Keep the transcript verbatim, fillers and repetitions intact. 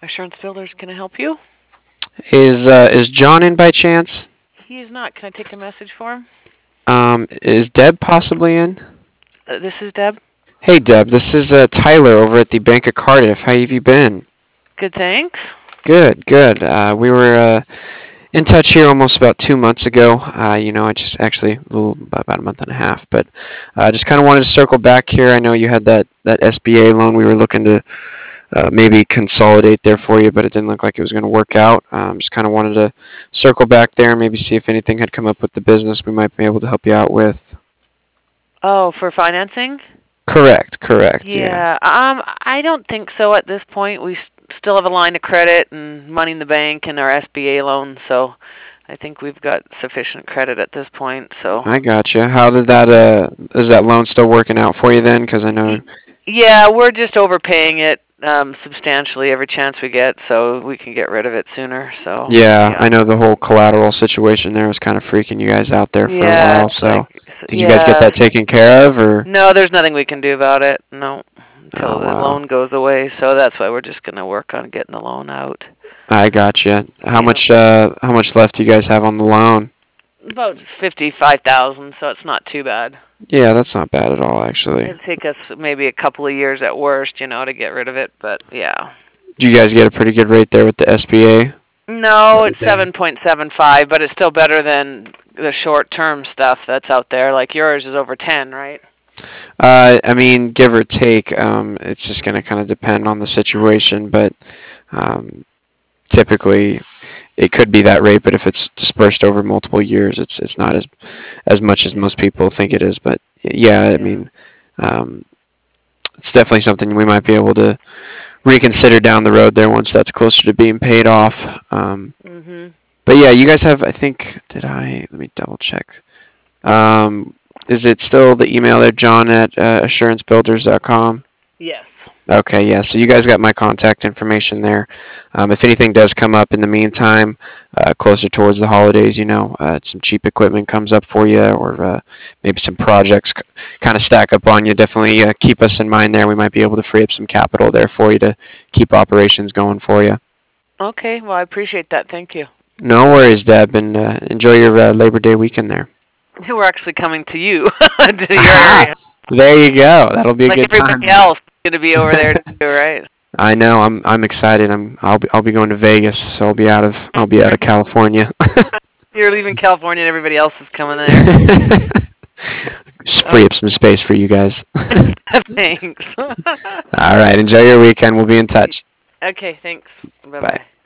Assurance Builders. Can I help you? Is uh, is John in by chance? He is not. Can I take a message for him? Um, is Deb possibly in? Uh, this is Deb. Hey Deb, this is uh, Tyler over at the Bank of Cardiff. How have you been? Good, thanks. Good, good. Uh, we were uh, in touch here almost about two months ago. Uh, you know, I just actually a little, about a month and a half, but uh, just kind of wanted to circle back here. I know you had that that S B A loan we were looking to uh, maybe consolidate there for you, but it didn't look like it was going to work out. Um, just kind of wanted to circle back there and maybe see if anything had come up with the business we might be able to help you out with. Oh, for financing? Correct, correct, yeah. Yeah. Um, I don't think so at this point. We s- still have a line of credit and money in the bank and our S B A loan, so I think we've got sufficient credit at this point. So. I gotcha. How did that, uh, is that loan still working out for you then? Because I know. Yeah, we're just overpaying it um, substantially every chance we get, so we can get rid of it sooner. So. Yeah, Yeah. I know the whole collateral situation there was kind of freaking you guys out there for a Yeah, while. it's So, like, did you guys get yeah. that taken care of, or? No, there's nothing we can do about it. No, until Oh the wow, loan goes away. So that's why we're just gonna work on getting the loan out. I gotcha. How Yeah. much, uh, how much left do you guys have on the loan? About fifty-five thousand, so it's not too bad. Yeah, that's not bad at all, actually. It'd take us maybe a couple of years at worst, you know, to get rid of it. But yeah. Do you guys get a pretty good rate there with the S B A? No, it's seven point seven five, but it's still better than the short-term stuff that's out there. Like yours is over ten, right? Uh, I mean, give or take, um, it's just going to kind of depend on the situation, but um, typically it could be that rate. But if it's dispersed over multiple years, it's it's not as as much as most people think it is. But yeah, I mean, um, it's definitely something we might be able to reconsider down the road there once that's closer to being paid off. Um, Mhm. but yeah, you guys have. I think did I? Let me double check. Um, is it still the email there, John at uh, assurance builders dot com? Yes. Okay, yeah. So you guys got my contact information there. Um, if anything does come up in the meantime, uh, closer towards the holidays, you know, uh, some cheap equipment comes up for you, or uh, maybe some projects c- kind of stack up on you, definitely uh, keep us in mind there. We might be able to free up some capital there for you to keep operations going for you. Okay. Well, I appreciate that. Thank you. No worries, Deb, and uh, enjoy your uh, Labor Day weekend there. We're actually coming to you, to your Aha! area. There you go. That'll be a Like good time. everybody else is going to be over there too, right? I know. I'm I'm excited. I'm I'll be I'll be going to Vegas, so I'll be out of I'll be out of California. You're leaving California and everybody else is coming there. Just Oh, free up some space for you guys. thanks. All right. Enjoy your weekend. We'll be in touch. Okay, thanks. Bye. Bye-bye.